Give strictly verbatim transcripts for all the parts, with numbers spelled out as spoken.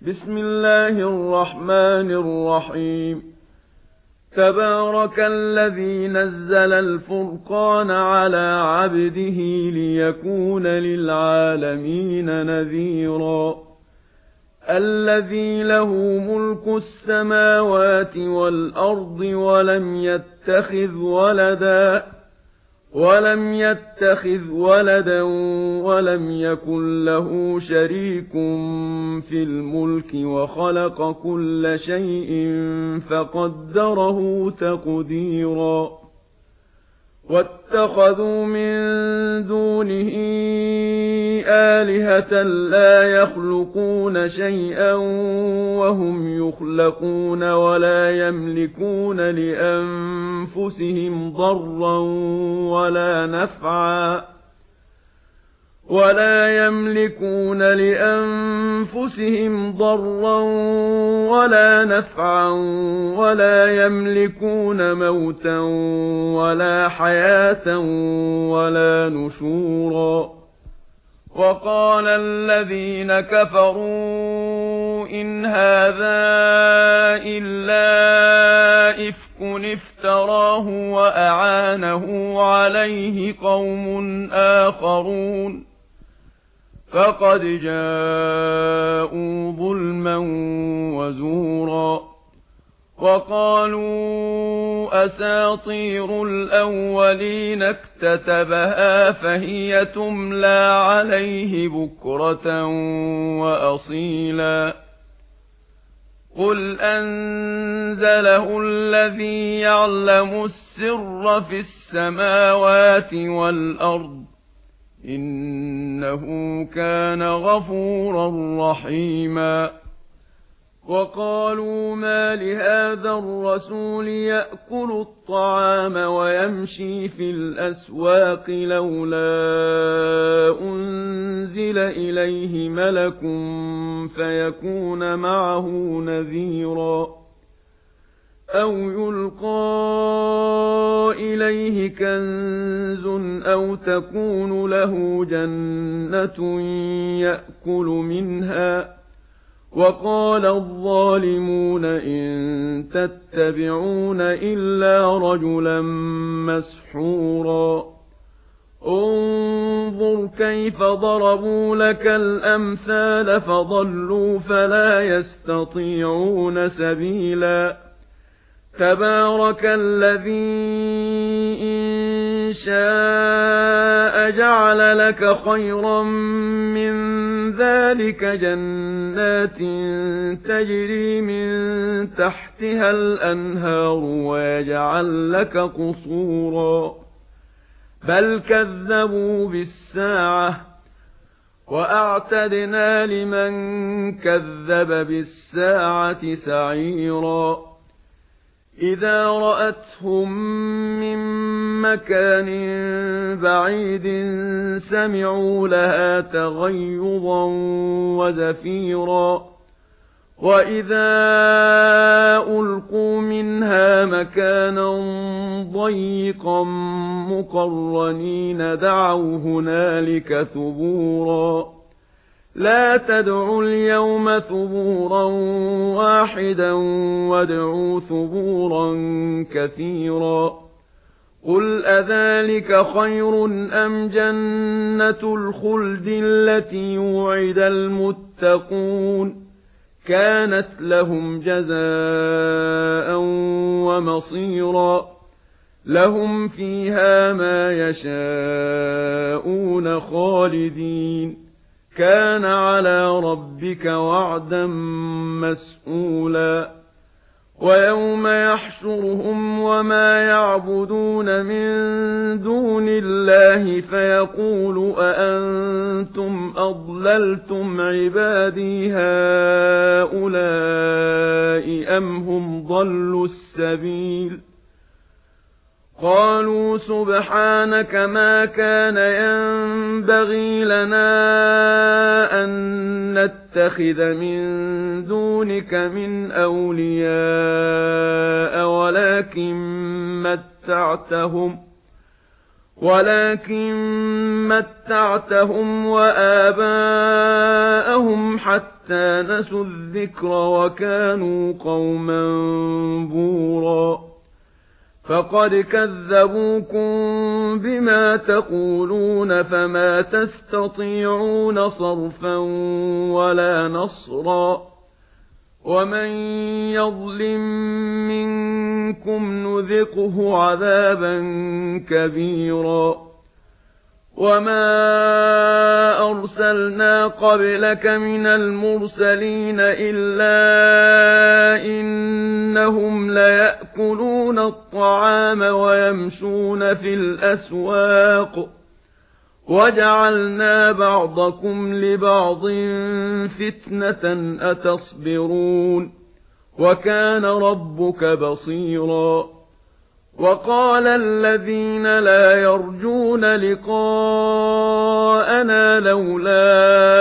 بسم الله الرحمن الرحيم تبارك الذي نزل الفرقان على عبده ليكون للعالمين نذيرا الذي له ملك السماوات والأرض ولم يتخذ ولدا ولم يتخذ ولدا ولم يكن له شريك في الملك وخلق كل شيء فقدره تقديرا واتخذوا من دونه آلهة لا يخلقون شيئا وهم يخلقون ولا يملكون لأنفسهم ضرا ولا نفعا ولا يملكون لأنفسهم ضرا ولا نفعا ولا يملكون موتا ولا حياة ولا نشورا وقال الذين كفروا إن هذا إلا إفك افتراه وأعانه عليه قوم آخرون فقد جاءوا ظلما وزورا وقالوا أساطير الأولين اكتتبها فهي تملى عليه بكرة وأصيلا قل أنزله الذي يعلم السر في السماوات والأرض إنه كان غفورا رحيما وقالوا ما لهذا الرسول يأكل الطعام ويمشي في الأسواق لولا أنزل إليه ملك فيكون معه نذيرا أو يلقى إليه كنز أو تكون له جنة يأكل منها وقال الظالمون إن تتبعون إلا رجلا مسحورا انظر كيف ضربوا لك الأمثال فضلوا فلا يستطيعون سبيلا تبارك الذي إن شاء جعل لك خيرا من ذلك جنات تجري من تحتها الأنهار ويجعل لك قصورا بل كذبوا بالساعة وأعتدنا لمن كذب بالساعة سعيرا إذا رأتهم من مكان بعيد سمعوا لها تغيظا وزفيرا وإذا ألقوا منها مكانا ضيقا مقرنين دعوا هنالك ثبورا لا تدعوا اليوم ثبورا واحدا وادعوا ثبورا كثيرا قل أذلك خير أم جنة الخلد التي وعد المتقون كانت لهم جزاء ومصيرا لهم فيها ما يشاءون خالدين كان على ربك وعدا مسئولا ويوم يحشرهم وما يعبدون من دون الله فيقول أأنتم أضللتم عبادي هؤلاء أم هم ضلوا السبيل قالوا سبحانك ما كان ينبغي لنا أن نتخذ من دونك من أولياء ولكن متعتهم ولكن متعتهم وآباءهم حتى حتى نسوا الذكر وكانوا قوما بورا فقد كذبوكم بما تقولون فما تستطيعون صرفا ولا نصرا ومن يظلم منكم نذقه عذابا كبيرا وما أرسلنا قبلك من المرسلين إلا إنهم ليأكلون الطعام ويمشون في الأسواق وجعلنا بعضكم لبعض فتنة أتصبرون وكان ربك بصيرا وقال الذين لا يرجون لقاءنا لولا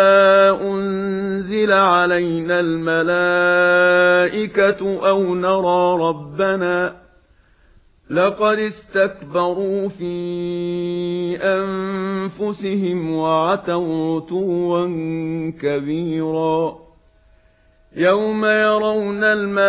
أنزل علينا الملائكة أو نرى ربنا لقد استكبروا في أنفسهم وعتوا عتوا كبيرا يوم يرون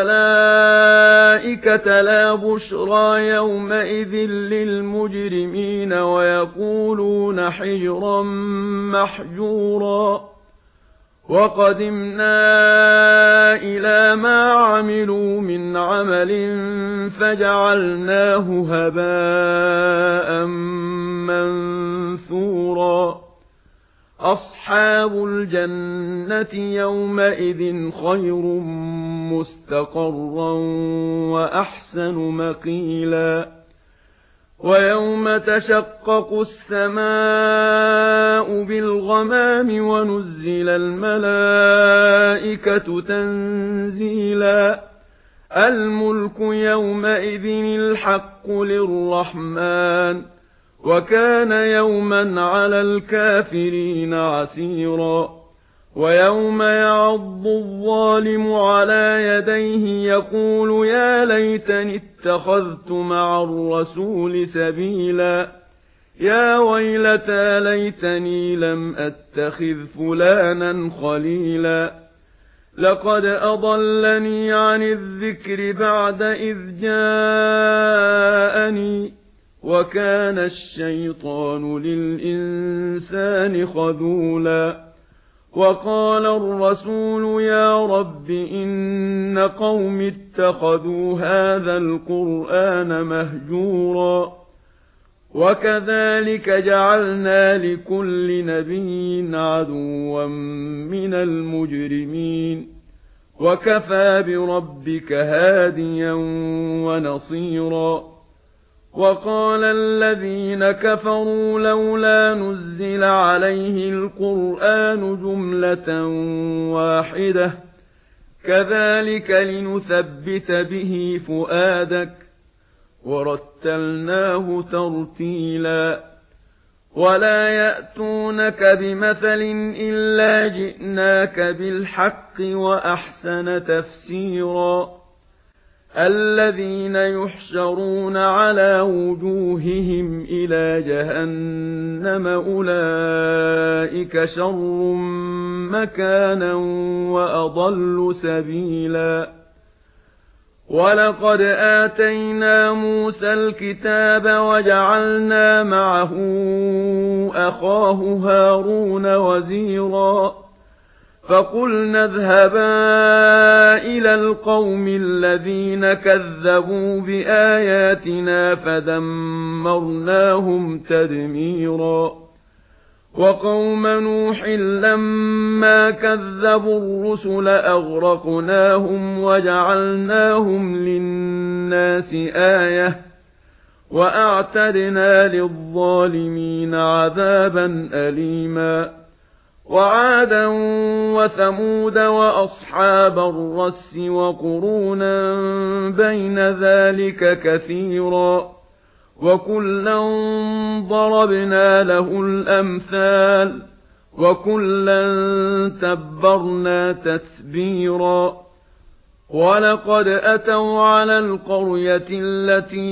الملائكة لا بشرى يومئذ للمجرمين ويقولون حجرا محجورا وقدمنا إلى ما عملوا من عمل فجعلناه هباء منثورا أصحاب الجنة يومئذ خير مستقرا وأحسن مقيلا ويوم تشقق السماء بالغمام ونزل الملائكة تنزيلا الملك يومئذ الحق للرحمن وكان يوما على الكافرين عسيرا ويوم يعض الظالم على يديه يقول يا ليتني اتخذت مع الرسول سبيلا يا ويلتى ليتني لم أتخذ فلانا خليلا لقد أضلني عن الذكر بعد إذ جاءني وكان الشيطان للإنسان خذولا وقال الرسول يا رب إن قوم اتخذوا هذا القرآن مهجورا وكذلك جعلنا لكل نبي عدوا من المجرمين وكفى بربك هاديا ونصيرا وقال الذين كفروا لولا نزل عليه القرآن جملة واحدة كذلك لنثبت به فؤادك ورتلناه ترتيلا ولا يأتونك بمثل إلا جئناك بالحق وأحسن تفسيرا الذين يحشرون على وجوههم إلى جهنم أولئك شر مكانا وأضل سبيلا ولقد آتينا موسى الكتاب وجعلنا معه أخاه هارون وزيرا فقلنا اذهبا إلى القوم الذين كذبوا بآياتنا فدمرناهم تدميرا وقوم نوح لما كذبوا الرسل أغرقناهم وجعلناهم للناس آية وأعتدنا للظالمين عذابا أليما وعادا وثمود وأصحاب الرس وقرونا بين ذلك كثيرا وكلا ضربنا له الأمثال وكلا تبرنا تتبيرا ولقد أتوا على القرية التي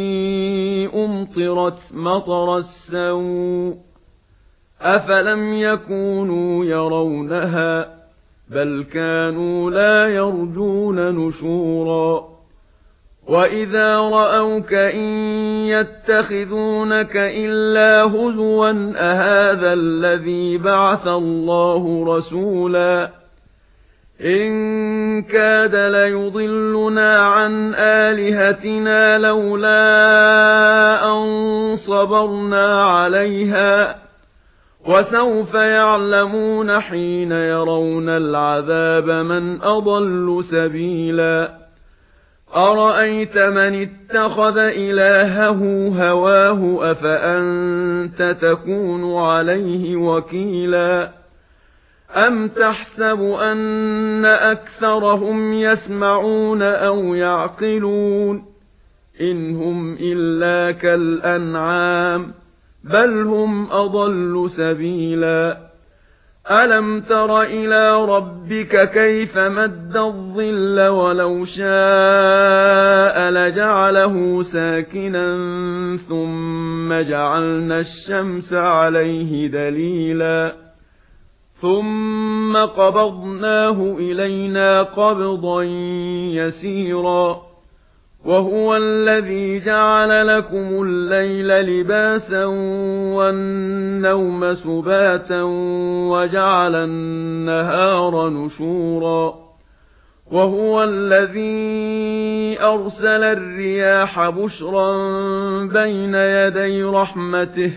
أمطرت مطر السوء أفلم يكونوا يرونها بل كانوا لا يرجون نشورا وإذا رأوك إن يتخذونك إلا هزوا أهذا الذي بعث الله رسولا إن كاد ليضلنا عن آلهتنا لولا أن صبرنا عليها وسوف يعلمون حين يرون العذاب من أضل سبيلا أرأيت من اتخذ إلهه هواه أفأنت تكون عليه وكيلا أم تحسب أن أكثرهم يسمعون أو يعقلون إن هم إلا كالأنعام بل هم أضل سبيلا ألم تر إلى ربك كيف مد الظل ولو شاء لجعله ساكنا ثم جعلنا الشمس عليه دليلا ثم قبضناه إلينا قبضا يسيرا وهو الذي جعل لكم الليل لباسا والنوم سباتا وجعل النهار نشورا وهو الذي أرسل الرياح بشرا بين يدي رحمته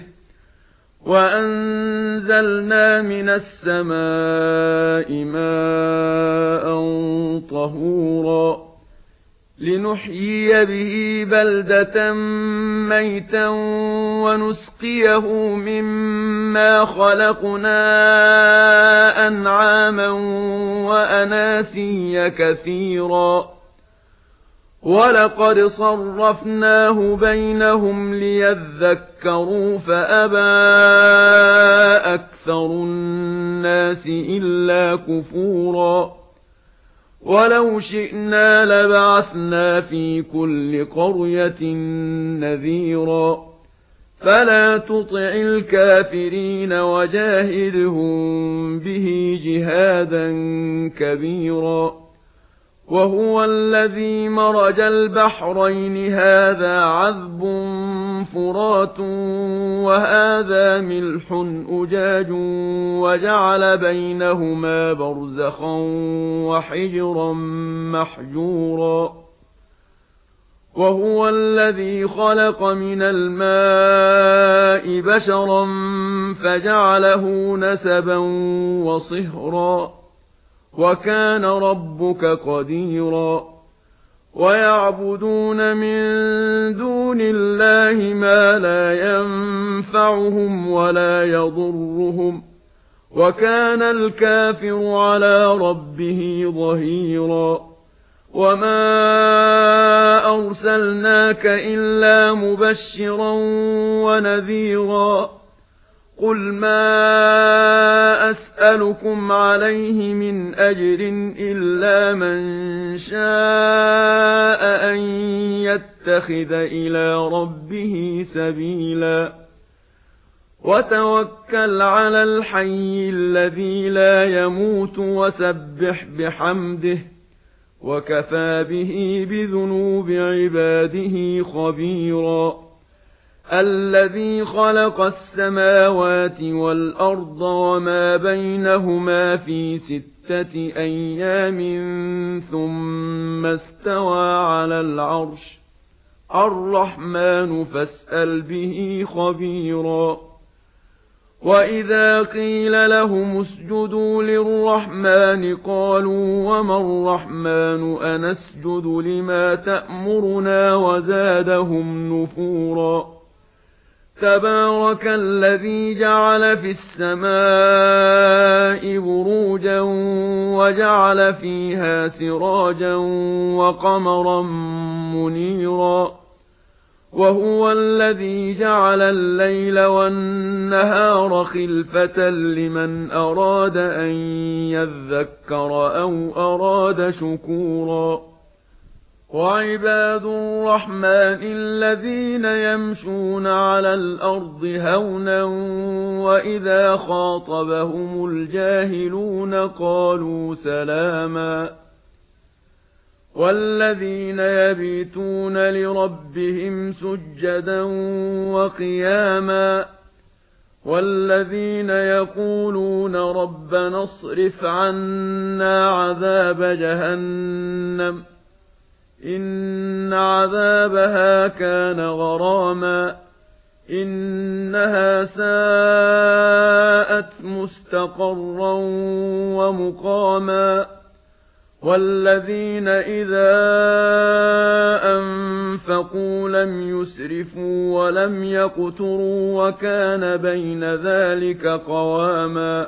وأنزلنا من السماء ماء طهورا لنحيي به بلدة ميتا ونسقيه مما خلقنا أنعاما وأناسيا كثيرا ولقد صرفناه بينهم ليذكروا فأبى أكثر الناس إلا كفورا ولو شئنا لبعثنا في كل قرية نذيرا فلا تطع الكافرين وجاهدهم به جهادا كبيرا وهو الذي مرج البحرين هذا عذب فرات وهذا ملح أجاج وجعل بينهما برزخا وحجرا محجورا وهو الذي خلق من الماء بشرا فجعله نسبا وصهرا وكان ربك قديرا ويعبدون من دون الله ما لا ينفعهم ولا يضرهم وكان الكافر على ربه ظهيرا وما أرسلناك إلا مبشرا ونذيرا قل ما أسألكم عليه من أجر إلا من شاء أن يتخذ إلى ربه سبيلا وتوكل على الحي الذي لا يموت وسبح بحمده وكفى به بذنوب عباده خبيرا الذي خلق السماوات والأرض وما بينهما في ستة أيام ثم استوى على العرش الرحمن فاسأل به خبيرا وإذا قيل لهم اسجدوا للرحمن قالوا وما الرحمن أنسجد لما تأمرنا وزادهم نفورا تبارك الذي جعل في السماء بروجا وجعل فيها سراجا وقمرا منيرا وهو الذي جعل الليل والنهار خلفة لمن أراد أن يذكر أو أراد شكورا وعباد الرحمن الذين يمشون على الأرض هونا وإذا خاطبهم الجاهلون قالوا سلاما والذين يبيتون لربهم سجدا وقياما والذين يقولون ربنا اصرف عنا عذاب جهنم إن عذابها كان غراما إنها ساءت مستقرا ومقاما والذين إذا أنفقوا لم يسرفوا ولم يقتروا وكان بين ذلك قواما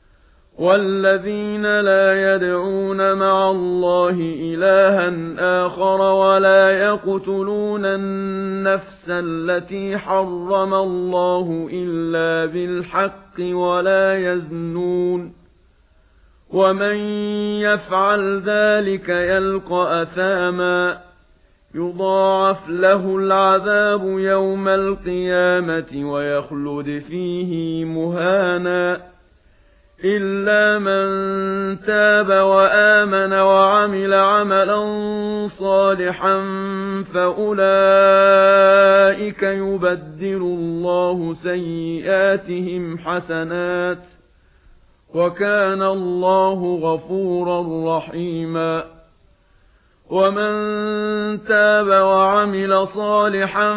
والذين لا يدعون مع الله إلها آخر ولا يقتلون النفس التي حرم الله إلا بالحق ولا يزنون ومن يفعل ذلك يلقى أثاما يضاعف له العذاب يوم القيامة ويخلد فيه مهانا إلا من تاب وآمن وعمل عملا صالحا فأولئك يبدل الله سيئاتهم حسنات وكان الله غفورا رحيما ومن تاب وعمل صالحا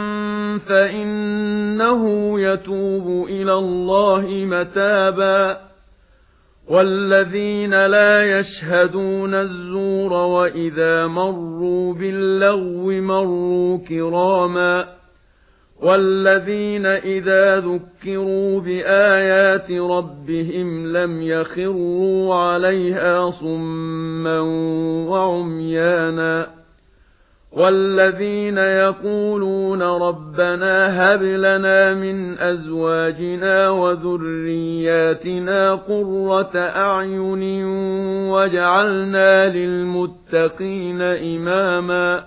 فإنه يتوب إلى الله متابا والذين لا يشهدون الزور وإذا مروا باللغو مروا كراما والذين إذا ذكروا بآيات ربهم لم يخروا عليها صما وعميانا والذين يقولون ربنا هب لنا من أزواجنا وذرياتنا قرة أعين واجعلنا للمتقين إماما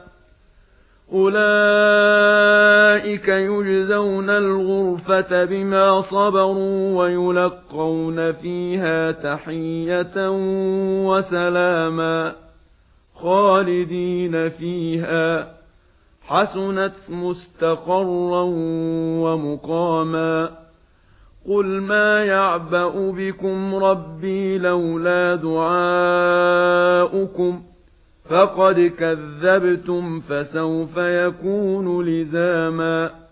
أولئك يجزون الغرفة بما صبروا ويلقون فيها تحية وسلاما خالدين فيها حسنت مستقرا ومقاما قل ما يعبأ بكم ربي لولا دعاؤكم فقد كذبتم فسوف يكون لزاما